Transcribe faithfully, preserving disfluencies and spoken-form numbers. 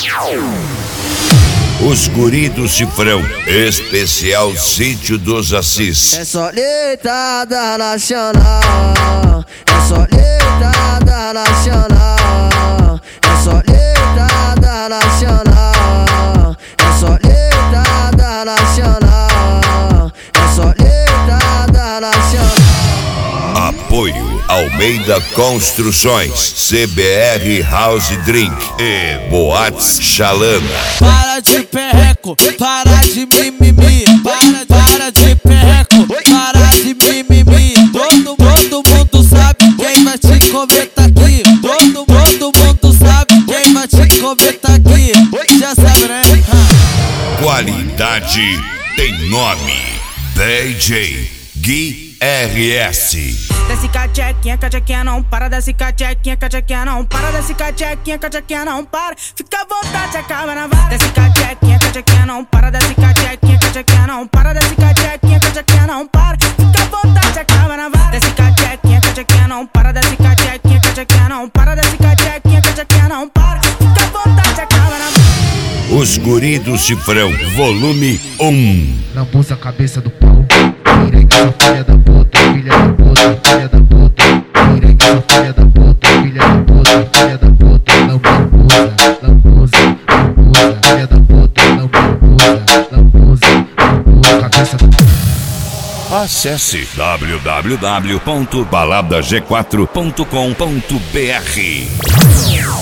Os guri do Cifrão, especial Sítio dos Assis. É só leitada nacional, é só leitada nacional, é só leitada nacional, é só leitada nacional, é só leitada nacional. Apoio Almeida Construções, C B R House Drink e Boates Xalana. Para de perreco, para de mimimi, para, para de perreco, para de mimimi. Todo, todo mundo sabe quem vai te comer tá aqui. Todo, todo mundo sabe quem vai te comer tá aqui. Já sabe, né? Qualidade tem nome. D J Gui R S. Desce cachequinha, cachequinha não para. Desce cachequinha, cachequinha não para. Desce cachequinha, cachequinha não para. Fica à vontade, acaba na vara. Desce cachequinha, cachequinha não para. Desce cachequinha, cachequinha não para. Desce cachequinha, cachequinha não para. Fica à vontade, acaba na vara. Desce cachequinha, cachequinha não para. Desce cachequinha, cachequinha não para. Desce cachequinha, cachequinha não para. Fica à vontade, acaba na vara. Os guri do Cifrão, volume um. Lambuza a cabeça do pau. Piranha, sua filha da puta, filha da puta, filha da puta. Piranha, sua filha da puta, filha da puta, filha da puta. Lambuza, lambuza, lambuza, filha da puta, lambuza, lambuza, lambuza a cabeça do pau. Acesse w w w ponto balada g quatro ponto com ponto b r.